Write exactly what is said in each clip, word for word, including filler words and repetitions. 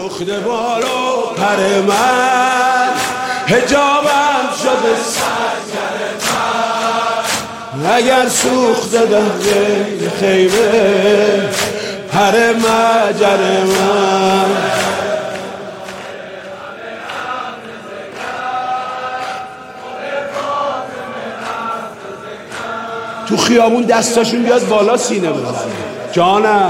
سوخته بالو پر من، حجابم شده سنگر من. اگر سوخته در خیمه پر مجر من، تو خیابون دستاشون بیاد بالا سینه بزنه. جانم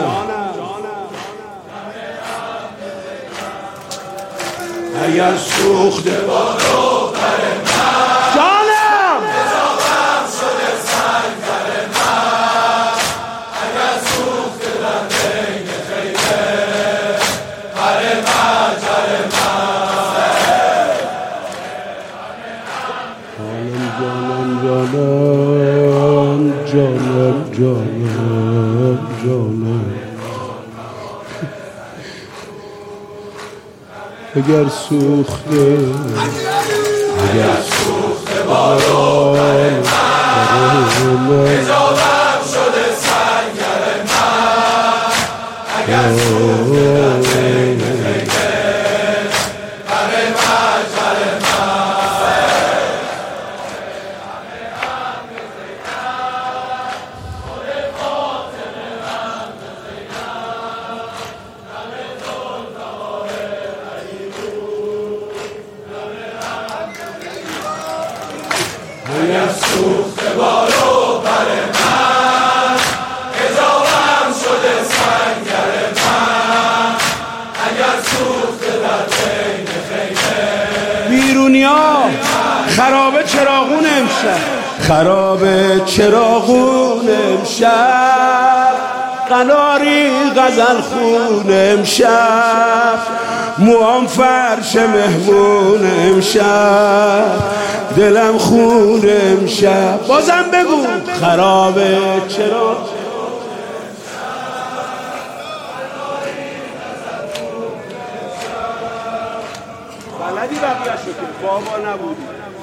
اگر سوخته بالو پر من، جانم حجابم شده سنگر من. اگر سوخته در بین خیمه پر مجر من. جانم جانم جانم جانم جانم اگر سوخته اگر سوخته بالو پر من، حجابم شده سنگر من. اگر سوخته در بین خیمه پر مجر من. اگر سوخته بالو پر من، حجابم شده سنگر من. اگر سوخته در بین خیمه بیرونیا خرابه چراغون امشب، خرابه چراغون امشب. قناری غزل خون امشب، موام فرش مهمون امشب. دلم خون امشب، بازم بگو خرابه چرا بلدی بقیه شو که بابا نبودی.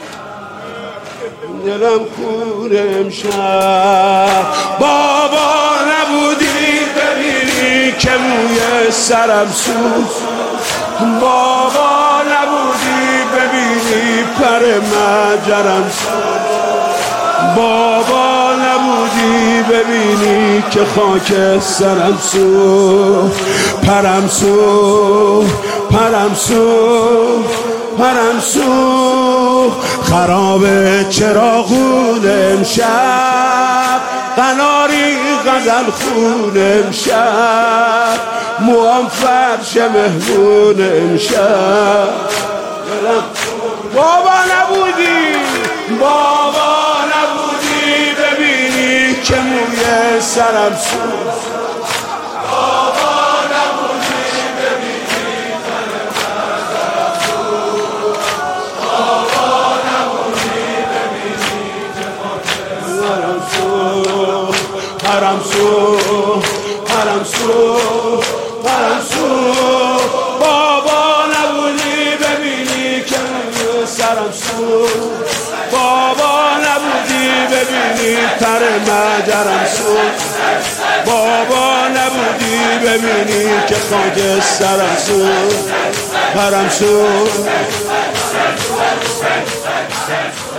دلم خون امشب، بابا نبودی ببینی که موی سرم سوخت. بابا نبودی ببینی پر مجرم سوخت. بابا نبودی ببینی که خاک سرم سوخت. پرم سوخت پرم سوخت پرم سوخت. خراب چراغون امشب، قناری غزل خون امشب. موام فرش مهمون امشب. بابا نبودی بابا نبودی ببینی که موی سرم سوخت. بابا نبودی ببینی پر مجرم سوخت. بابا نبودی ببینی که خاک سرم سوخت. پرم سوخت پرم سوخت پرم سوخت. بابا نبودی ببینی که سرم سوخت. بابا نبودی ببینی پر مجرم سوخت. بابا نبودی ببینی که خاک سرم سوخت. پرم سوخت.